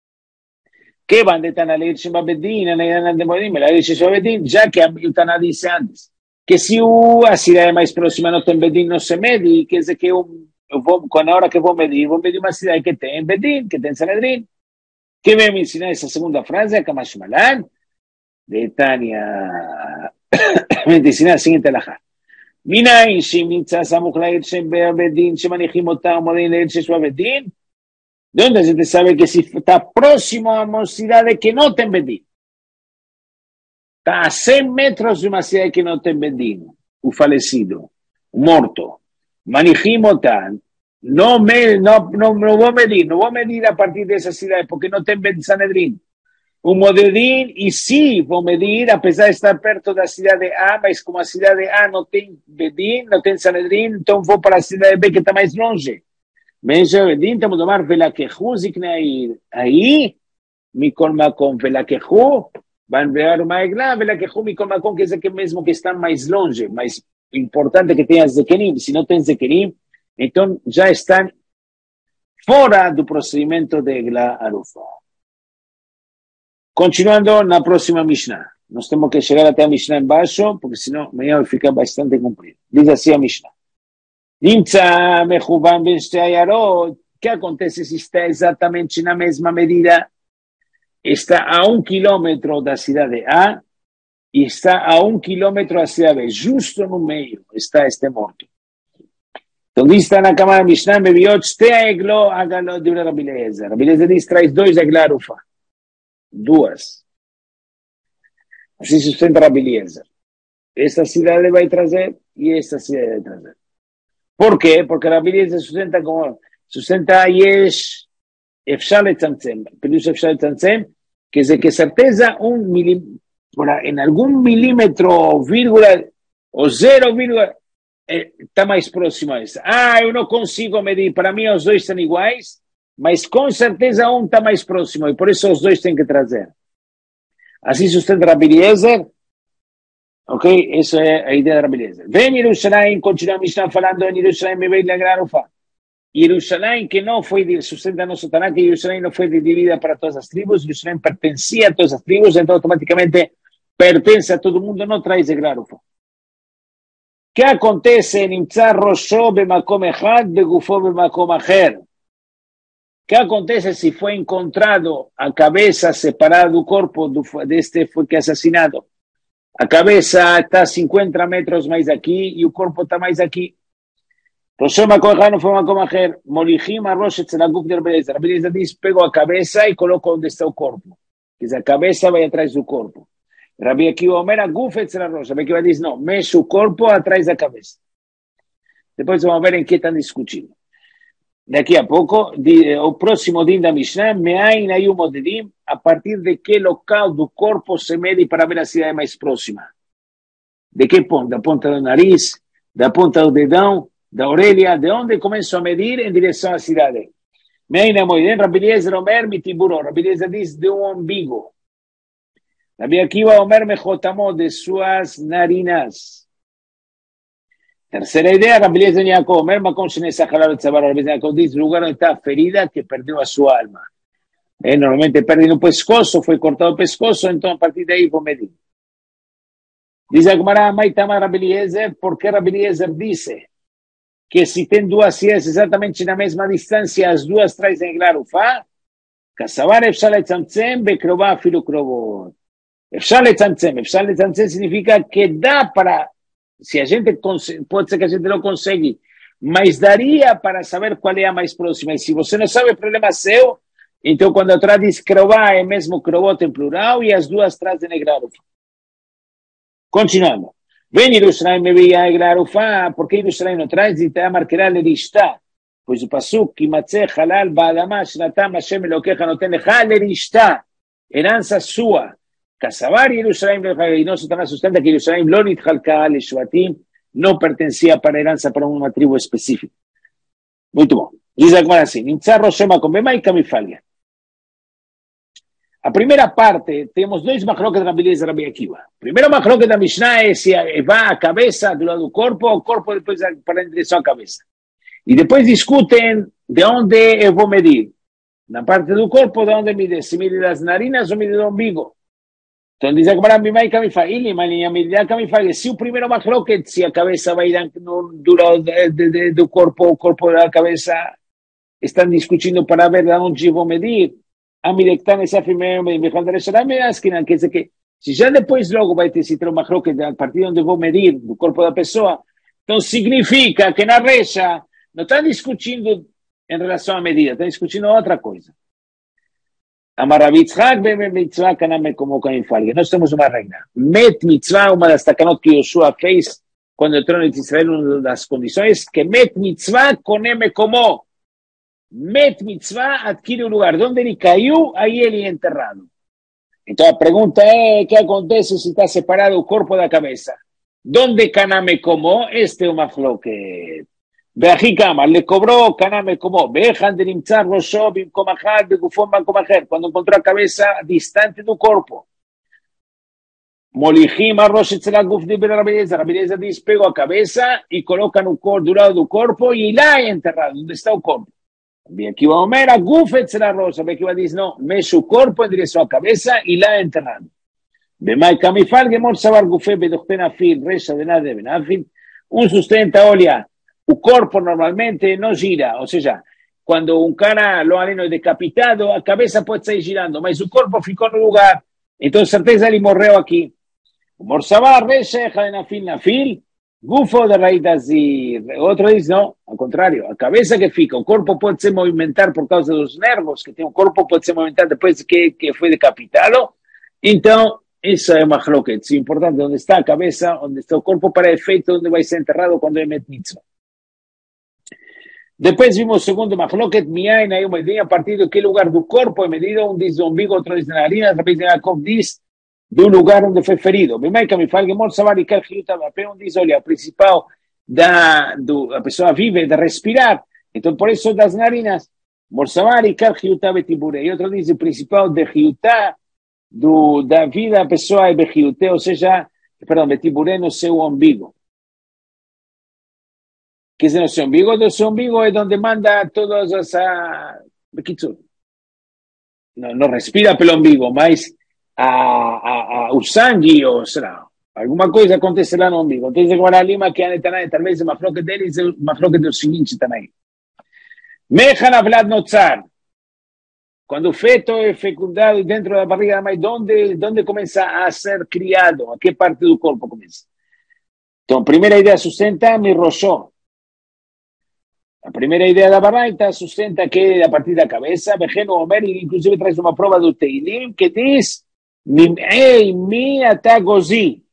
que van de Tanaleir Shema Bedín, Anayanan de Modedim Belarair Shema Bedín, ya que o Taná dice antes, que si a ciudad mais próxima no tem Bedín, no se mede, quer dizer que com a hora que vou medir uma cidade que tem Bedín, que tem Sanedrín. Que me ensinar essa segunda frase, a Kamash Malan, de Tania, me ensinar a seguinte alajá. Minayin shim nitza samuch la'ir shem be'abedin, shemanichim otam modin la'ir sheshua bedin. ¿De dónde se te sabe que si está próximo a una ciudad que no tem Bedín? Está a 100 metros de una ciudad que no tem Bedín, un fallecido, un muerto. Manichim otam. No voy a medir a partir de esa ciudad porque no tem Sanedrín. Un Modedín, y sí, voy a medir a pesar de estar perto de la ciudad de A, mas como la ciudad de A no tem Bedín, no tem Sanedrín, entonces voy para la ciudad de B que está más longe. Me dice Bedín, tenemos que tomar Velaquejú, Zikneair. Ahí, mi colmacón, Velaquejú, van a enviar una egla, Velaquejú, mi colmacón, que es el que mismo que está más longe, más importante que tengas Zekerim. Si no tienes Zekerim, entonces ya están fuera del procedimiento de Egla Arufa. Continuando en la próxima Mishnah. Nos tenemos que llegar hasta la Mishnah en bajo, porque si no, me voy a ficar bastante cumplido. Dice así a Mishnah. Nimtza mechuban ben shtei ayarot. ¿Qué acontece si está exactamente en la misma medida? Está a 1 kilómetro de la ciudad de A y está a 1 kilómetro de la ciudad B. Justo en un medio está este muerto. Entonces está en la cama de Mishnah, me vio, shtei eglo, hágalo de una Rabbi Eliezer. Rabbi Eliezer dice, traes 2 egla arufa. 2. Así sustenta Rabbi Eliezer. Esta ciudad le va a traer y esta ciudad le va a traer. ¿Por qué? Porque Rabbi Eliezer sustenta Yesh Efshar Letzamtzem. Pirush Efshar Letzamtzem, que es de que certeza en algún milímetro, vírgula, o 0, está más próximo a essa. Eu não consigo medir, para mim os dois estão iguais, mas com certeza um está mais próximo, e por isso os dois têm que trazer. Assim sustenta Rabbi Eliezer, ok? Essa é a ideia de Rabbi Eliezer. Vem Jerusalém, continua a Mishnah falando em Jerusalém, me veio lembrar o fato. Jerusalém que não foi, sustenta nosso Taná, que Jerusalém não foi dividida para todas as tribos, Jerusalém pertencia a todas as tribos, então automaticamente pertence a todo mundo, não traz de Glarufa. ¿Qué acontece en Imtzar Rosho Bemakom Echad Begufo Bemakom Acher? ¿Qué acontece si fue encontrado a cabeza separada del cuerpo de este fue que asesinado? A cabeza está 50 metros más aquí y el cuerpo está más aquí. Rosho Bemakom Echad no fue Bemakom Acher. Molijim a Rosh Etzelaguf de Rabbi Eliezer. Rabbi Eliezer dice, pego a cabeza y coloco donde está el cuerpo. Que esa cabeza vaya atrás del cuerpo. Rabbi Akiva Omer a Gufetz la Rosa. Rabbi Akiva dice, no, me su cuerpo atrás de la cabeza. Después vamos a ver en qué están discutiendo. De aquí a poco, el próximo din da Mishnah, me hay un modedim, a partir de qué local del cuerpo se mede para ver la ciudad más próxima. ¿De qué punto? ¿De punta del nariz? ¿De punta del dedão? ¿De orelha? ¿De dónde comenzó a medir en dirección a la ciudad? Me hay un modedim, Rabbi Eliezer Omer, mi tiburón. Rabbi Eliezer dice, de un ombligo. Rabbi Akiva Omer Mejotamó, de sus narinas. Tercera idea, Rabbi Eliezer Yaakov Omer Makom Shenesach Halav Etzabar. Rabbi Eliezer Yaakov dice, lugar donde está ferida que perdió a su alma. Normalmente perdió un pescozo, fue cortado el pescozo, entonces a partir de ahí fue medir. Dice Agmará, Maitama Rabbi Eliezer, ¿por qué Rabbi Eliezer dice que si ten duas ciudades exactamente en la misma distancia, las duas traen en Glarufa? Kasavar Efshar Letzamtzem Bekrová Filu Krovot. Efshar Letzamtzem significa que da para, si a gente puede ser que a gente lo consigue, mas daría para saber cuál es la más próxima. Y si você no sabe, el problema es seu. Entonces cuando atrás dice Krová, es mesmo Krovot en plural y las duas trazem en Glarufa. Continuando. Ven Jerusalém me veía en Glarufa, porque Jerusalém no traz y te da marcará lerishta. Pues el pasuk, Kimatzeh halal ba'adama shnatam Hashem Elokecha noten lecha lerishta. Heranza sua. Casabar Jerusalén, y no Satanás sustenta que Jerusalén lo nitjalka le Shvatim, no pertenecía para heranza para una tribu específica. Muy bien. Dice así, Nimtzar Rosh Makom Bema y Kamifalia. A primeira parte, temos dois machloket de Rabi Eliezer e Rabi Akiva. Primeiro machloket da Mishnah é se vai a cabeça do lado do corpo, ou o corpo depois para em direção à cabeça. E depois discutem de onde eu vou medir. Na parte do corpo, de onde medir? Se medir das narinas ou medir do umbigo. Então diz a Gemara, Mimai Kamifag, ele, malinha medir Kamifag, se o primeiro machloket, se a cabeça vai do lado do corpo, o corpo da cabeça, estão discutindo para ver de onde eu vou medir. Amirektan essa primeira quer dizer que se já depois logo vai ter esse machloket a partir de onde eu vou medir do corpo da pessoa, então significa que na recha não está discutindo em relação à medida, está discutindo outra coisa. Amarabitzhak bem mitzvah kaname como quem fala. Nós temos uma regra. Met mitzvah, uma das takanot que Yoshua fez quando entrou em Israel, uma das condições que met mitzvah koneme como. Met mitzvah adquire o lugar. Onde ele caiu, aí ele é enterrado. Então a pergunta é, o que acontece se está separado o corpo da cabeça? Donde kaname como? Este é o machloket. Beají Kamar, le cobró kaname como. Bejan de nimtzar rosho bimkom achad begufon bimkom acher. Cuando encontró a cabeça distante do corpo. Molijim arroz etzelat guf de Rabi Eliezer. Rabi Eliezer diz, pegou a cabeça e coloca no corpo, do lado do corpo e lá é enterrado, onde está o corpo. Aqui vai Omer, a guf etzelat rosh. Aqui vai dizer, não, mexe o corpo em direção à cabeça e lá é enterrado. Bemai kamifal gemor sabar gufe bedochten afil, resha de nada ben afil. Sustenta, olha, o corpo normalmente não gira, ou seja, quando um cara lo aleno é decapitado, a cabeça pode sair girando, mas o corpo ficou no lugar, então certeza ele morreu aqui. Morsabar, resha, nafil, gufo de raidazir. Outro diz, não, ao contrário, a cabeça que fica, o corpo pode se movimentar por causa dos nervos, que tem o corpo pode se movimentar depois que foi decapitado, então, isso é uma machloket, é importante, onde está a cabeça, onde está o corpo para efeito, onde vai ser enterrado quando é met mitzvah. Depois vimos o segundo machloket, miain, aí uma ideia a partir de que lugar do corpo é medido, um diz do umbigo, outro diz da narina, Rabi Yaakov diz do lugar onde foi ferido. Bimai kamifal gemor savar e kar chiyuta vapé, um diz, olha, o principal a pessoa vive de respirar, então por isso das narinas, mor savar e kar chiyuta betibure, e outro diz o principal de chiyuta, da vida a pessoa é bechiute, ou seja, perdão, betibure no seu umbigo. Que é no seu umbigo? Do seu umbigo é onde manda todas as... não respira pelo umbigo, mas o sangue, ou será, alguma coisa acontece lá no umbigo. Então, agora a Lima, que é talvez uma floque deles, uma floque do seguinte também. Mechan avlad notzar. Quando o feto é fecundado dentro da barriga da mãe, onde começa a ser criado? A que parte do corpo começa? Então, a primeira ideia sustenta mi roshó. A primeira ideia da Baraita sustenta que a partir da cabeça, Bejeno Omer, inclusive traz uma prova do Teilim, que diz, mi ata gozi.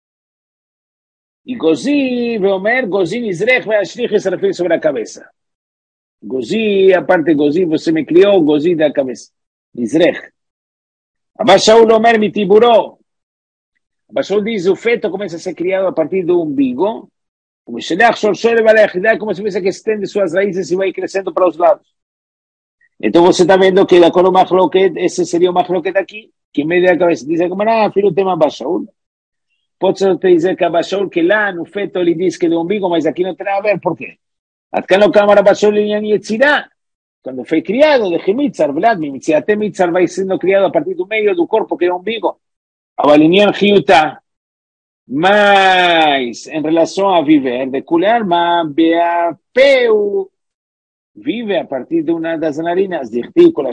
E gozi, Omer, gozi nizrech, ve'ashrich, se refere sobre a cabeça. Gozi, a parte gozi, você me criou, gozi da cabeça. Nizrech. Abba Shaul Omer, mi tiburó. Abba Shaul diz, o feto começa a ser criado a partir do umbigo, como se como se fosse que estende suas raízes e vai crescendo para os lados. Então você está vendo que da cor machloket, esse seria o machloket aqui, que mede a cabeça. Diz como filho tema Abba Shaul. Pode ser te dizer que Abba Shaul, que lá no feto ele diz que do umbigo, mas aqui não tem nada a ver, por quê? Acá no cámara Abba Shaul em Yetzirah, quando foi criado de Mitzar, Vlad, Mitziate Mitzar vai sendo criado a partir do meio do corpo, que é o umbigo. Avalinian Hiutah. Mas, em relação a viver, de cular, Beapeu vive a partir de uma das narinas, de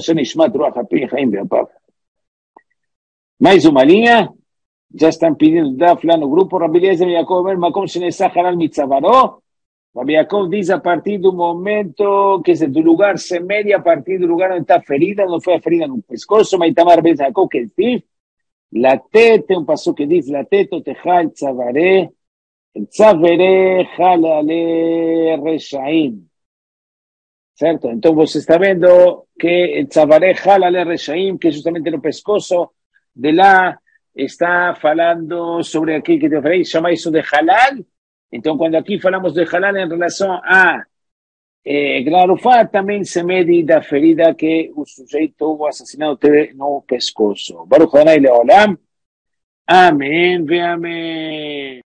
mais uma linha, já estão pedindo Dafla no grupo, Rabi Eliezer e Yaakov, Makom Shenesachar Mitzavaró, Rabi Yaakov diz a partir do momento, que do lugar se mede a partir do lugar onde está ferida, não foi a ferida no pescoço, mas Itamar Ben Yaakov, que diz, לתת, un paso que dice, לתת אותך אל צווארי חללי רשעים. ¿Certo? Então você está vendo que el tzavare halale reshaim, que justamente no pescoço de lá está falando sobre aquilo que te falei, chama isso de halal. Então quando aqui falamos de halal em relação a Glarufá também se mede da ferida que o sujeito, o assassinado, teve no pescoço. Baruch Adonai Leolam. Amém, ve amém.